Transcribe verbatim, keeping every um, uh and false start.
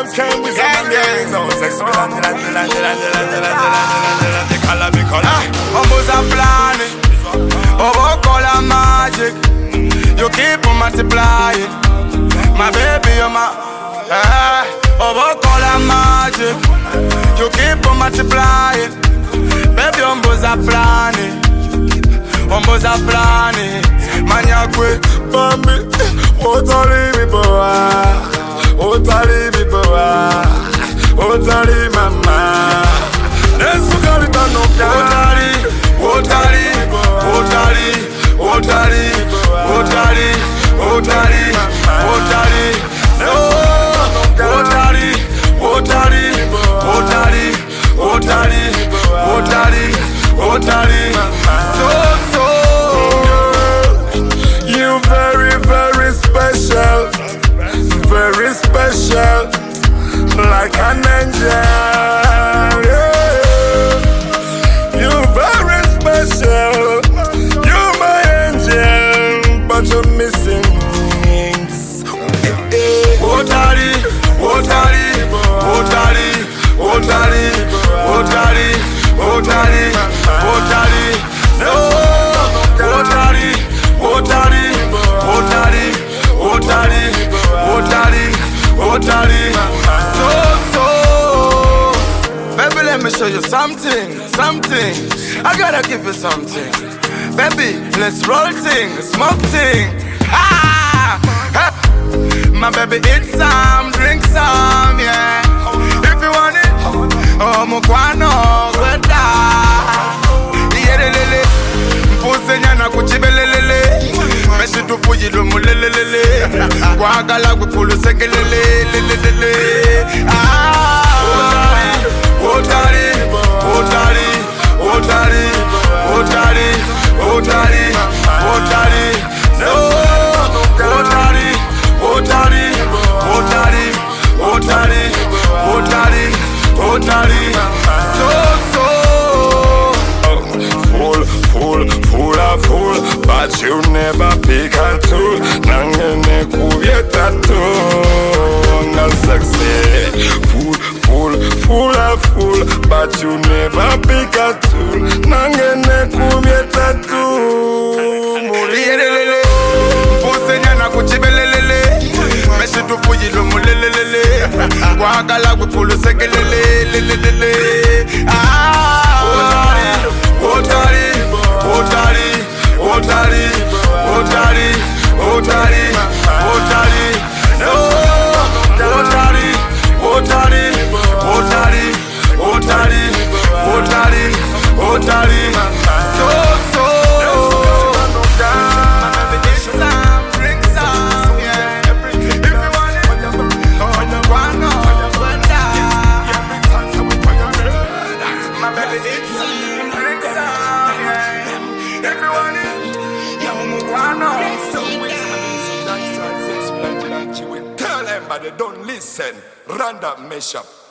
girls came with some gangs. Oh, sex me land, land, land, land, land, land, land, they call me color. Almost a plan. Oh, color magic. You keep on multiplying. My baby, you're my. Oh, color magic. You keep on multiplying. Baby, almost a plan. Almost a plan. Manya quick, baby. What are you, boy? What are you, boy? What are you, mama? Let's go to the no car. What are you? What are you? What are you? What are you? What are you? What are you? No. What are you? What are you? What are you? What are you? What are you? What are you? So so. You very very special, very special, like an angel. Yeah. You very special, you my angel, but you're missing things. What are you? What are you? What are you? What are you? What are you? What are you? What are you? No. What are you? What are you? What are you? What are you? What are you? What are you? So so. Baby, let me show you something, something. I gotta give you something. Baby, let's roll thing, smoke thing. Ha! Ha! My baby, eat some, drink some, yeah. If you want it, oh, mukwano, weta. Yelelele, mpuse nyana kuchibelelele. Meshi tufujilu mulelelele. Kwagala kwipulu sekelele, lelelele. Ah! Otari, otari, otari, otari, otari, otari, no. Otari, otari, otari, otari, otari, otari, so so. Fool, fool, fool, a fool, but you never pick a tool. Nangene kuvieta tool, no success. Fool, fool, fool, a fool, but you never pick a tool. Nangene kuvieta tool. Murielele, mpuse nyana kuchibelelele. Meshi tufujilu mulelelele. Kwagala kwipulu sekelele, lelelele. Ah! Otari, otari, otari, otari, otari, otari, no. Otari, otari, otari, otari, otari, otari, so so. Some, drink some, yeah. If you want it, oh, one of my baby, it's some, drink some, yeah. If you want it, yo, one of. Tell them, but they don't listen. Random mashup.